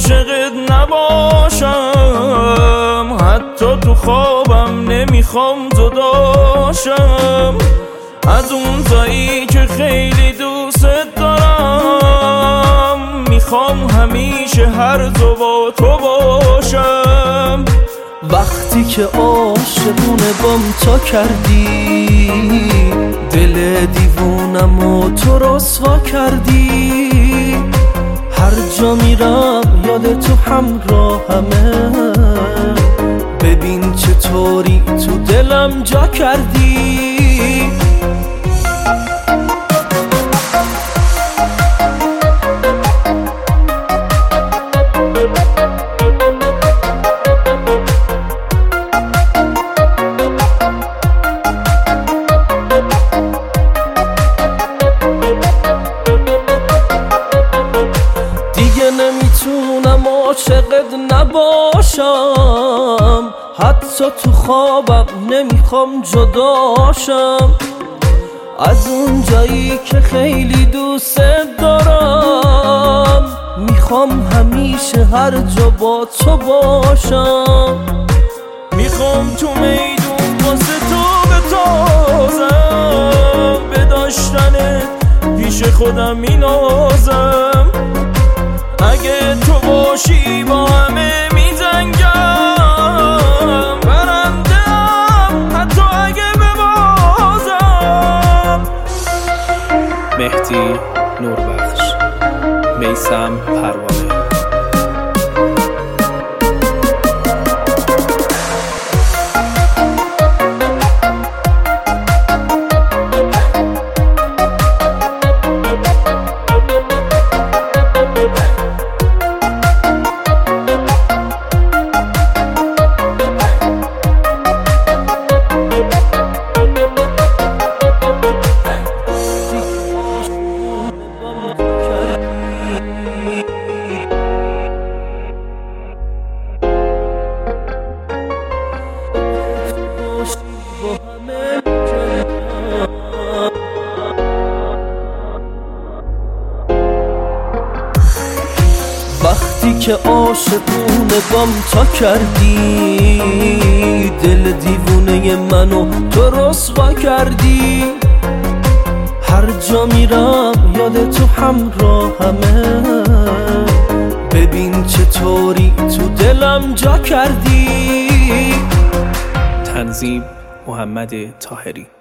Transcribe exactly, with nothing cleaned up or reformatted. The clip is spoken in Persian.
عاشقت نباشم، حتی تو خوابم نمیخوام جداشم. از اون جایی که خیلی دوست دارم، میخوام همیشه هر جا با تو باشم. وقتی که عاشقونه بام تا کردی، دل دیوونم و تو رسوا کردی. هر جا میرم یاد تو همراهمه، ببین چطوری تو دلم جا کردی. دیگه نمیتونم عاشقت نباشم، حتی تو خوابم نمیخوام جداشم. از اون جایی که خیلی دوست دارم، میخوام همیشه هر جا با تو باشم. میخوام تو میدون واسه تو بتازم، به داشتنت پیش خودم مینازم. اگه تو باشی با همه میزنگم، برندم حتی اگه ببازم. مهدی نوربخش، میثم پروانه. وقتی که عاشقونه گام تا کردی، دل دیوونه منو تو رسوا کردی. هر جا میرم یاد تو همراهمه، ببین چطوری تو دلم جا کردی. تنظیم محمد طاهری.